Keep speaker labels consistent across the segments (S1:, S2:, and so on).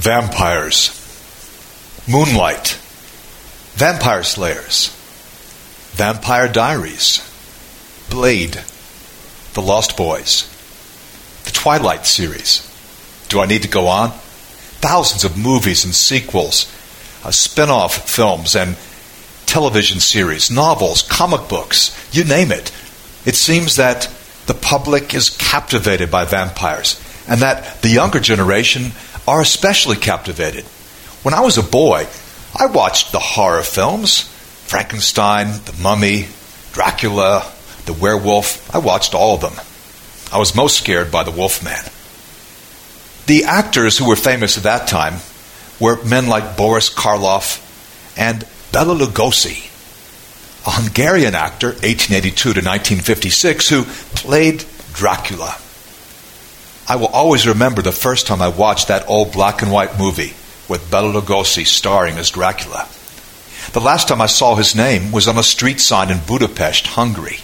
S1: Vampires, Moonlight, Vampire Slayers, Vampire Diaries, Blade, The Lost Boys, the Twilight series. Do I need to go on? Thousands of movies and sequels, spin-off films and television series, novels, comic books, you name it. It seems that the public is captivated by vampires, and that the younger generation are especially captivated. When I was a boy, I watched the horror films, Frankenstein, The Mummy, Dracula, The Werewolf. I watched all of them. I was most scared by the Wolfman. The actors who were famous at that time were men like Boris Karloff and Bela Lugosi, a Hungarian actor, 1882 to 1956, who played Dracula. I will always remember the first time I watched that old black and white movie with Bela Lugosi starring as Dracula. The last time I saw his name was on a street sign in Budapest, Hungary,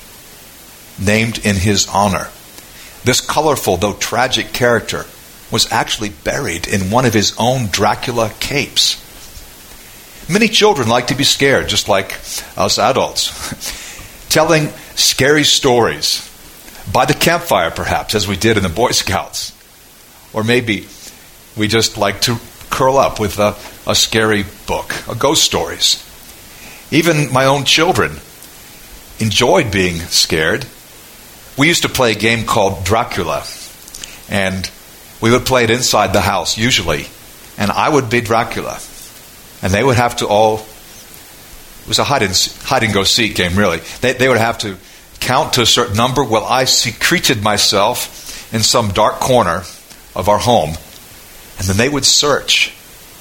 S1: named in his honor. This colorful, though tragic character was actually buried in one of his own Dracula capes. Many children like to be scared, just like us adults. Telling scary stories by the campfire, perhaps, as we did in the Boy Scouts. Or maybe we just like to curl up with a scary book, ghost stories. Even my own children enjoyed being scared. We used to play a game called Dracula, and we would play it inside the house, usually, and I would be Dracula. And they would have to all... It was a hide-and-go-seek game, really. They would have to count to a certain number while I secreted myself in some dark corner of our home. And then they would search.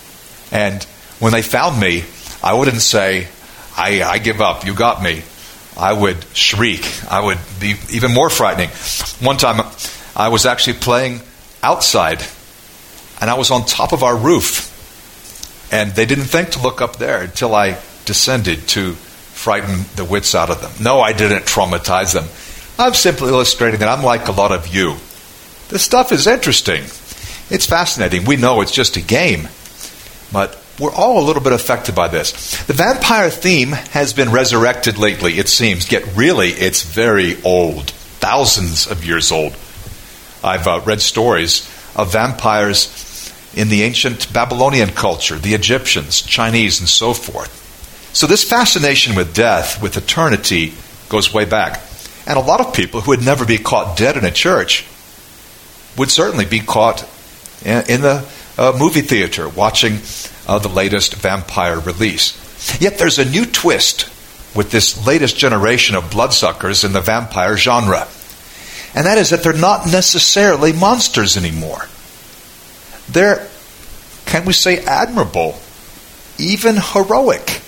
S1: And when they found me, I wouldn't say, I give up, you got me. I would shriek. I would be even more frightening. One time, I was actually playing outside, and I was on top of our roof. And they didn't think to look up there until I descended to frighten the wits out of them. No, I didn't traumatize them. I'm simply illustrating that I'm like a lot of you. This stuff is interesting. It's fascinating. We know it's just a game. But we're all a little bit affected by this. The vampire theme has been resurrected lately, it seems. Yet really, it's very old. Thousands of years old. I've read stories of vampires in the ancient Babylonian culture, the Egyptians, Chinese, and so forth. So this fascination with death, with eternity, goes way back. And a lot of people who would never be caught dead in a church would certainly be caught in the movie theater watching the latest vampire release. Yet there's a new twist with this latest generation of bloodsuckers in the vampire genre. And that is that they're not necessarily monsters anymore. They're, can we say, admirable, even heroic.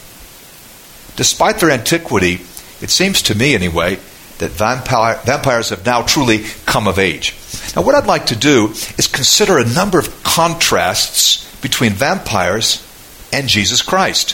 S1: Despite their antiquity, it seems to me anyway, that vampires have now truly come of age. Now what I'd like to do is consider a number of contrasts between vampires and Jesus Christ.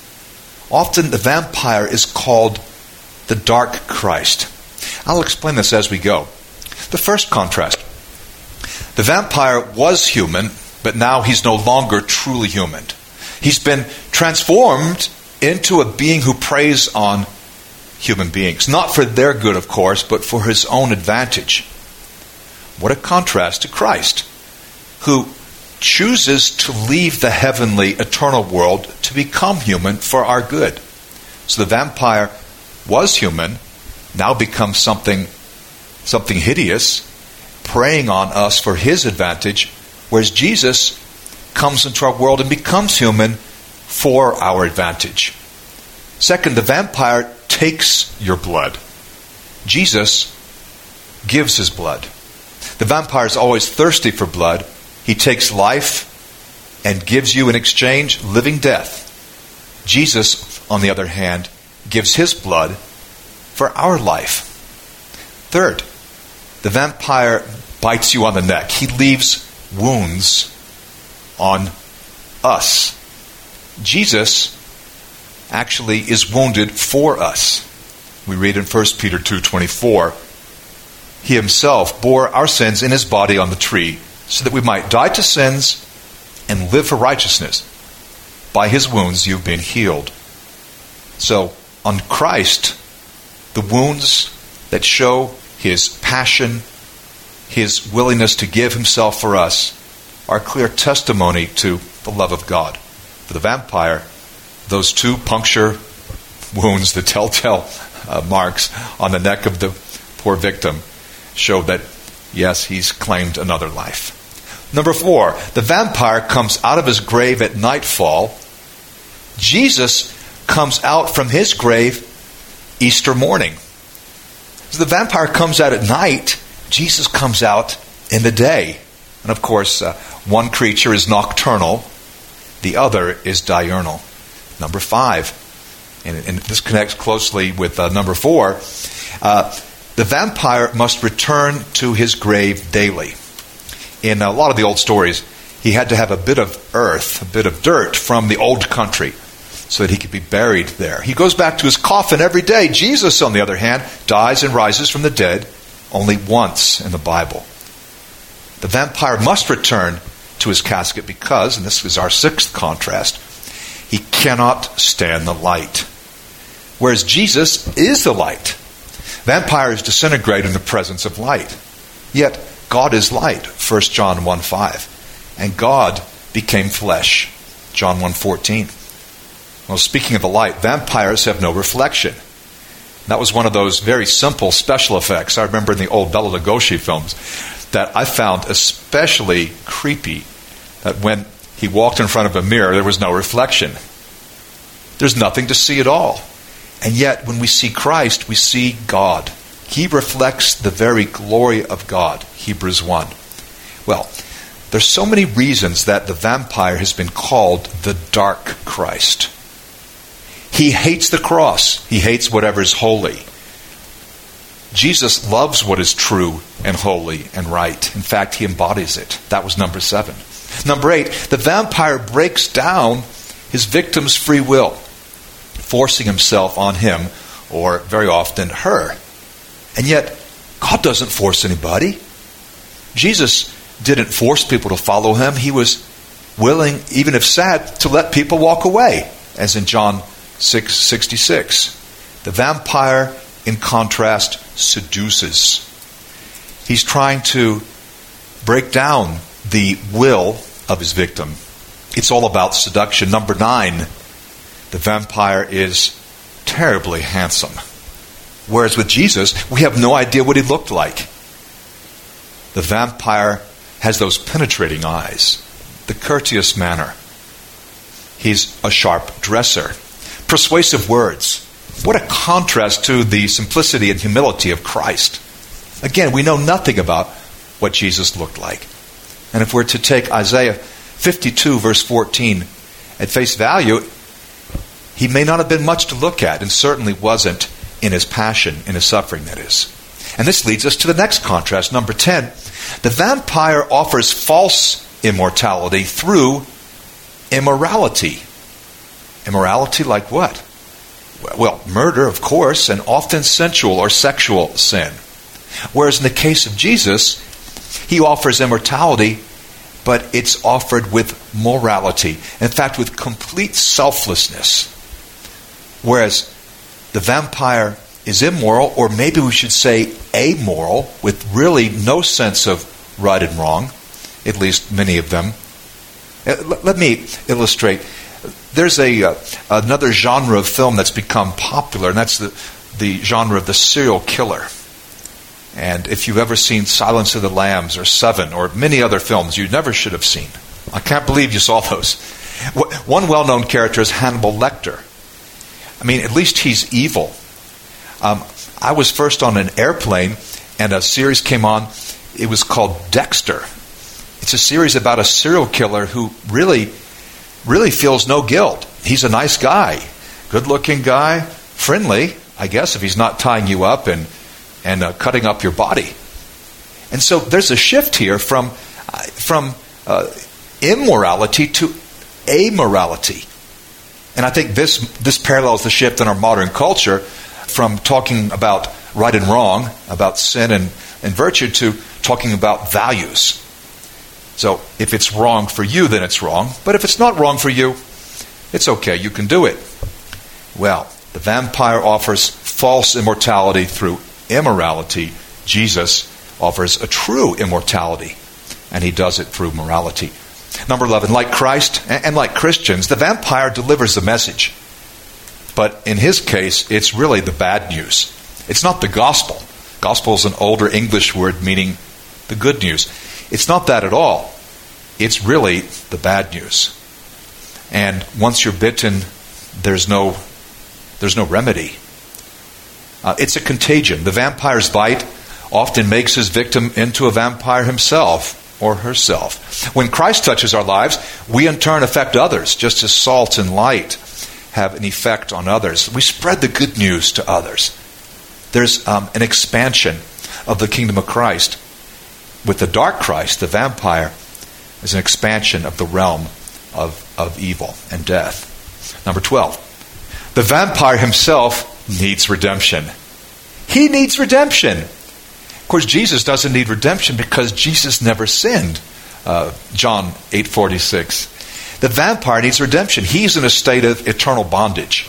S1: Often the vampire is called the dark Christ. I'll explain this as we go. The first contrast. The vampire was human, but now he's no longer truly human. He's been transformed into a being who preys on human beings. Not for their good, of course, but for his own advantage. What a contrast to Christ, who chooses to leave the heavenly, eternal world to become human for our good. So the vampire was human, now becomes something hideous, preying on us for his advantage, whereas Jesus comes into our world and becomes human for our advantage. Second, the vampire takes your blood. Jesus gives his blood. The vampire is always thirsty for blood. He takes life and gives you in exchange living death. Jesus, on the other hand, gives his blood for our life. Third, the vampire bites you on the neck. He leaves wounds on us. Jesus actually is wounded for us. We read in 1 Peter 2:24, He himself bore our sins in his body on the tree, so that we might die to sins and live for righteousness. By his wounds you've been healed. So, on Christ, the wounds that show his passion, his willingness to give himself for us, are a clear testimony to the love of God. For the vampire, those 2 puncture wounds, the telltale marks on the neck of the poor victim, show that, yes, he's claimed another life. Number 4, the vampire comes out of his grave at nightfall. Jesus comes out from his grave Easter morning. So the vampire comes out at night. Jesus comes out in the day. And of course, one creature is nocturnal. The other is diurnal. Number 5, and this connects closely with number 4, the vampire must return to his grave daily. In a lot of the old stories, he had to have a bit of earth, a bit of dirt from the old country so that he could be buried there. He goes back to his coffin every day. Jesus, on the other hand, dies and rises from the dead only once in the Bible. The vampire must return to his casket because, and this is our 6th contrast, he cannot stand the light. Whereas Jesus is the light. Vampires disintegrate in the presence of light. Yet, God is light, 1 John 1:5. And God became flesh, John 1:14. Well, speaking of the light, vampires have no reflection. That was one of those very simple special effects I remember in the old Bela Lugosi films that I found especially creepy, that when he walked in front of a mirror, there was no reflection. There's nothing to see at all. And yet, when we see Christ, we see God. He reflects the very glory of God, Hebrews 1. Well, there's so many reasons that the vampire has been called the dark Christ. He hates the cross. He hates whatever is holy. Jesus loves what is true and holy and right. In fact, he embodies it. That was number 7. Number 8, the vampire breaks down his victim's free will, forcing himself on him, or very often her. And yet, God doesn't force anybody. Jesus didn't force people to follow him. He was willing, even if sad, to let people walk away, as in John 6:66. The vampire, in contrast, seduces. He's trying to break down the will of his victim. It's all about seduction. Number 9, the vampire is terribly handsome. Whereas with Jesus, we have no idea what he looked like. The vampire has those penetrating eyes, the courteous manner. He's a sharp dresser. Persuasive words. What a contrast to the simplicity and humility of Christ. Again, we know nothing about what Jesus looked like. And if we're to take Isaiah 52, verse 14, at face value, he may not have been much to look at, and certainly wasn't in his passion, in his suffering, that is. And this leads us to the next contrast, number 10. The vampire offers false immortality through immorality. Immorality like what? Well, murder, of course, and often sensual or sexual sin. Whereas in the case of Jesus, he offers immortality, but it's offered with morality. In fact, with complete selflessness. Whereas the vampire is immoral, or maybe we should say amoral, with really no sense of right and wrong, at least many of them. Let me illustrate. There's another genre of film that's become popular, and that's the genre of the serial killer. And if you've ever seen Silence of the Lambs or Seven or many other films you never should have seen, I can't believe you saw those. One well-known character is Hannibal Lecter. I mean, at least he's evil. I was first on an airplane, and a series came on. It was called Dexter. It's a series about a serial killer who really feels no guilt. He's a nice guy, good-looking guy, friendly, I guess, if he's not tying you up and cutting up your body. And so there's a shift here from immorality to amorality. And I think this parallels the shift in our modern culture from talking about right and wrong, about sin and virtue, to talking about values. So if it's wrong for you, then it's wrong. But if it's not wrong for you, it's okay. You can do it. Well, the vampire offers false immortality through immorality. Jesus offers a true immortality, and he does it through morality. Number 11, like Christ and like Christians, the vampire delivers the message. But in his case, it's really the bad news. It's not the gospel. Gospel is an older English word meaning the good news. It's not that at all. It's really the bad news. And once you're bitten, there's no remedy. It's a contagion. The vampire's bite often makes his victim into a vampire himself or herself. When Christ touches our lives, we in turn affect others, just as salt and light have an effect on others. We spread the good news to others. There's an expansion of the kingdom of Christ. With the dark Christ, the vampire is an expansion of the realm of evil and death. Number 12, the vampire himself needs redemption. He needs redemption. Of course, Jesus doesn't need redemption because Jesus never sinned. John 8:46. The vampire needs redemption. He's in a state of eternal bondage.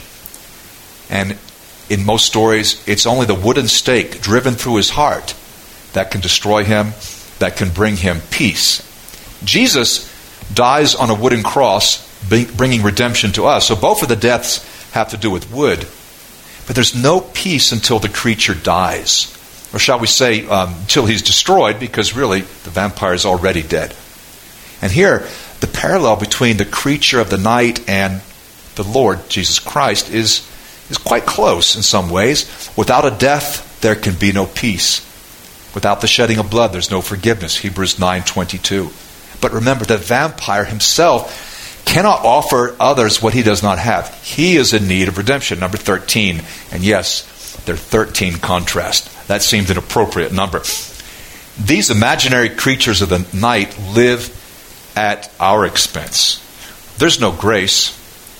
S1: And in most stories, it's only the wooden stake driven through his heart that can destroy him, that can bring him peace. Jesus dies on a wooden cross, bringing redemption to us. So both of the deaths have to do with wood. But there's no peace until the creature dies. Or shall we say, until he's destroyed, because really the vampire is already dead. And here, the parallel between the creature of the night and the Lord, Jesus Christ, is quite close in some ways. Without a death, there can be no peace. Without the shedding of blood, there's no forgiveness. Hebrews 9:22. But remember, the vampire himself cannot offer others what he does not have. He is in need of redemption. Number 13. And yes, they're 13 contrast. That seems an appropriate number. These imaginary creatures of the night live at our expense. There's no grace.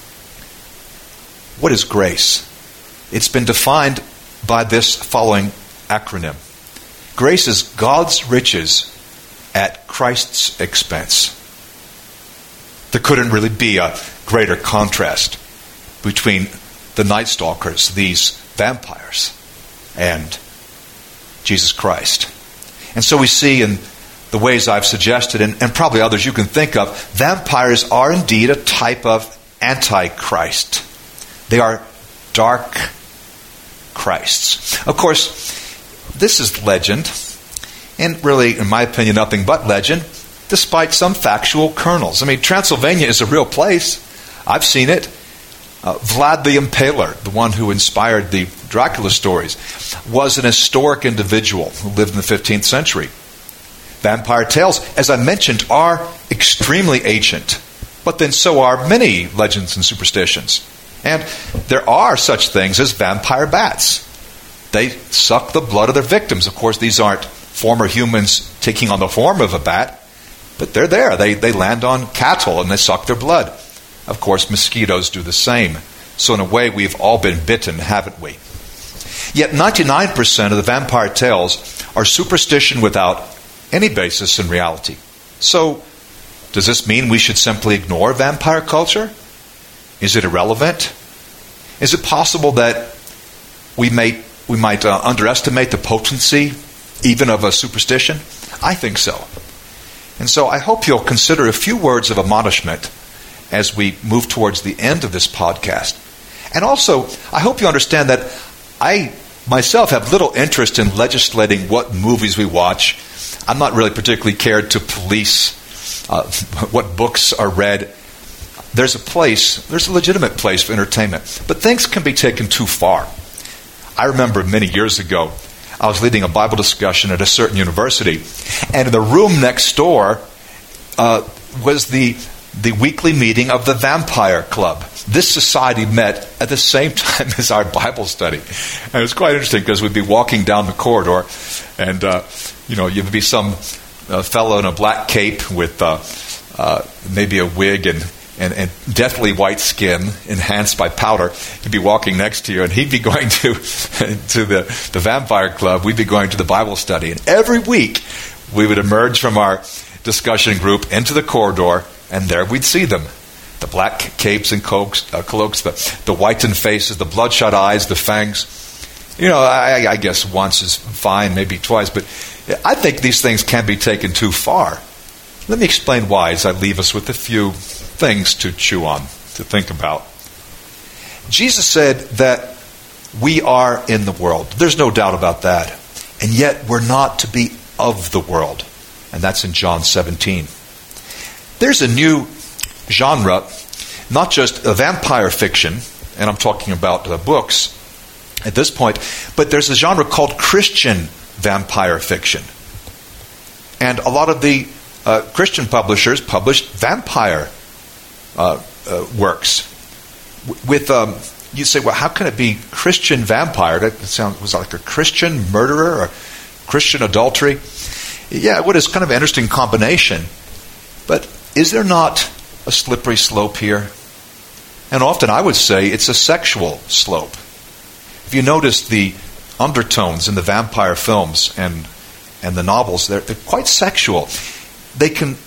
S1: What is grace? It's been defined by this following acronym. Grace is God's riches at Christ's expense. There couldn't really be a greater contrast between the night stalkers, these vampires, and Jesus Christ. And so we see in the ways I've suggested, and probably others you can think of, vampires are indeed a type of antichrist. They are dark Christs. Of course, this is legend, and really, in my opinion, nothing but legend, despite some factual kernels. I mean, Transylvania is a real place. I've seen it. Vlad the Impaler, the one who inspired the Dracula stories, was an historic individual who lived in the 15th century. Vampire tales, as I mentioned, are extremely ancient, but then so are many legends and superstitions. And there are such things as vampire bats. They suck the blood of their victims. Of course, these aren't former humans taking on the form of a bat, but they're there. They land on cattle and they suck their blood. Of course, mosquitoes do the same. So in a way, we've all been bitten, haven't we? Yet 99% of the vampire tales are superstition without any basis in reality. So, does this mean we should simply ignore vampire culture? Is it irrelevant? Is it possible that we might underestimate the potency even of a superstition? I think so. And so I hope you'll consider a few words of admonishment as we move towards the end of this podcast. And also, I hope you understand that I myself have little interest in legislating what movies we watch. I'm not really particularly cared to police what books are read. There's a legitimate place for entertainment. But things can be taken too far. I remember many years ago, I was leading a Bible discussion at a certain university, and in the room next door was the weekly meeting of the Vampire Club. This society met at the same time as our Bible study. And it was quite interesting because we'd be walking down the corridor, and you'd be some fellow in a black cape with maybe a wig and deathly white skin enhanced by powder. He'd be walking next to you, and he'd be going to the Vampire Club. We'd be going to the Bible study. And every week, we would emerge from our discussion group into the corridor, and there we'd see them. The black capes and cloaks, the whitened faces, the bloodshot eyes, the fangs. I guess once is fine, maybe twice, but I think these things can be taken too far. Let me explain why as I leave us with a few things to chew on, to think about. Jesus said that we are in the world. There's no doubt about that. And yet we're not to be of the world. And that's in John 17. There's a new genre, not just a vampire fiction, and I'm talking about books at this point, but there's a genre called Christian vampire fiction. And a lot of the Christian publishers published vampire works. You say, well, how can it be Christian vampire? That was like a Christian murderer or Christian adultery. Yeah, what is kind of an interesting combination. But is there not a slippery slope here? And often I would say it's a sexual slope. If you notice the undertones in the vampire films and the novels, they're quite sexual. They can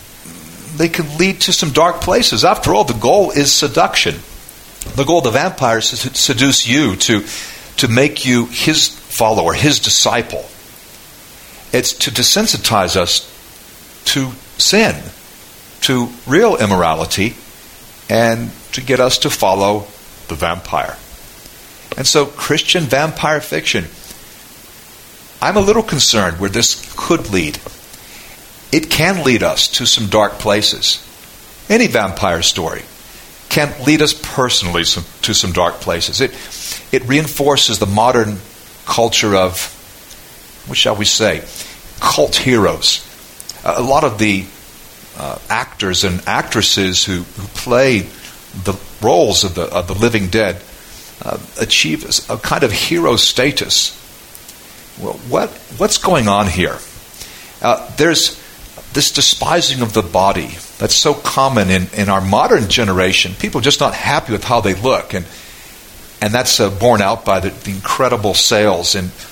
S1: lead to some dark places. After all, the goal is seduction. The goal of the vampire is to seduce you, to make you his follower, his disciple. It's to desensitize us to sin, to real immorality, and to get us to follow the vampire. And so Christian vampire fiction, I'm a little concerned where this could lead. It can lead us to some dark places. Any vampire story can lead us personally to some dark places. It reinforces the modern culture of, what shall we say, cult heroes. A lot of the actors and actresses who play the roles of the living dead achieve a kind of hero status. Well, what's going on here? There's this despising of the body that's so common in our modern generation. People are just not happy with how they look, and that's borne out by the incredible sales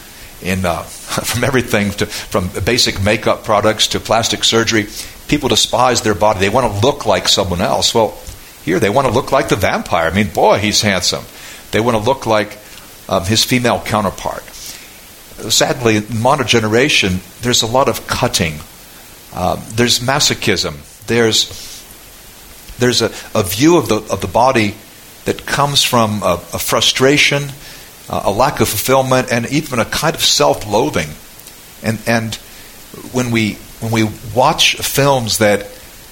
S1: from everything from basic makeup products to plastic surgery. People despise their body. They want to look like someone else. Well, here they want to look like the vampire. I mean, boy, he's handsome. They want to look like his female counterpart. Sadly, in modern generation, there's a lot of cutting. There's masochism. There's a view of the body that comes from a frustration, a lack of fulfillment, and even a kind of self-loathing. And when we watch films that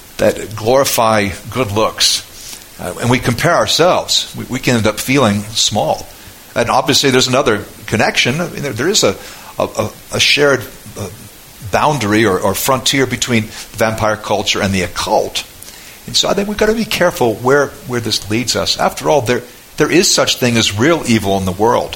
S1: glorify good looks, and we compare ourselves, we can end up feeling small. And obviously, there's another connection. I mean, there is a shared boundary or frontier between vampire culture and the occult. And so I think we've got to be careful where this leads us. After all, there is such thing as real evil in the world.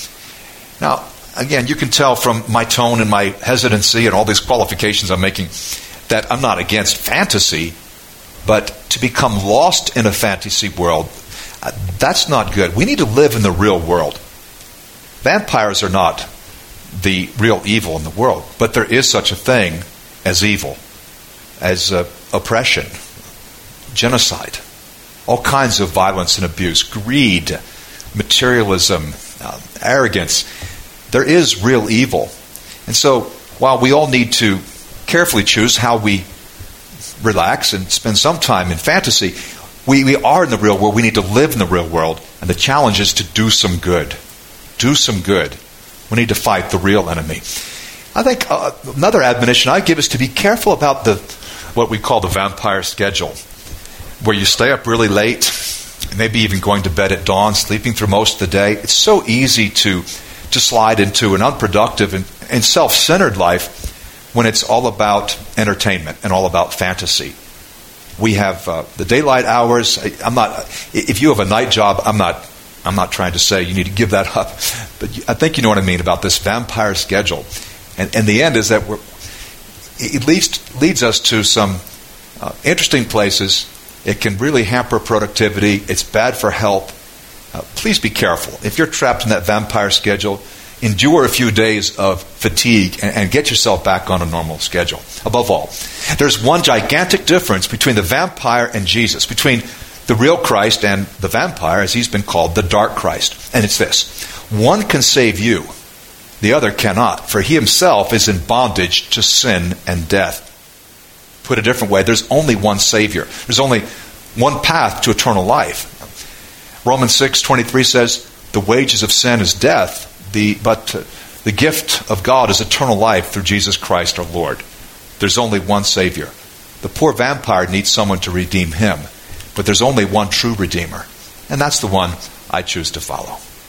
S1: Now, again, you can tell from my tone and my hesitancy and all these qualifications I'm making that I'm not against fantasy, but to become lost in a fantasy world, that's not good. We need to live in the real world. Vampires are not the real evil in the world, but there is such a thing as evil, as oppression, genocide, all kinds of violence and abuse, greed, materialism, arrogance. There is real evil. And so while we all need to carefully choose how we relax and spend some time in fantasy, we are in the real world. We need to live in the real world. And the challenge is to do some good. Do some good. We need to fight the real enemy. I think another admonition I give is to be careful about what we call the vampire schedule, where you stay up really late, maybe even going to bed at dawn, sleeping through most of the day. It's so easy to slide into an unproductive and self-centered life when it's all about entertainment and all about fantasy. We have the daylight hours. If you have a night job, I'm not trying to say you need to give that up, but I think you know what I mean about this vampire schedule. And the end is that it leads us to some interesting places. It can really hamper productivity. It's bad for health. Please be careful. If you're trapped in that vampire schedule, endure a few days of fatigue and get yourself back on a normal schedule. Above all, there's one gigantic difference between the vampire and Jesus, between the real Christ and the vampire, as he's been called, the dark Christ. And it's this: one can save you, the other cannot, for he himself is in bondage to sin and death. Put a different way, there's only one Savior. There's only one path to eternal life. Romans 6:23 says, the wages of sin is death, but the gift of God is eternal life through Jesus Christ our Lord. There's only one Savior. The poor vampire needs someone to redeem him, but there's only one true Redeemer, and that's the one I choose to follow.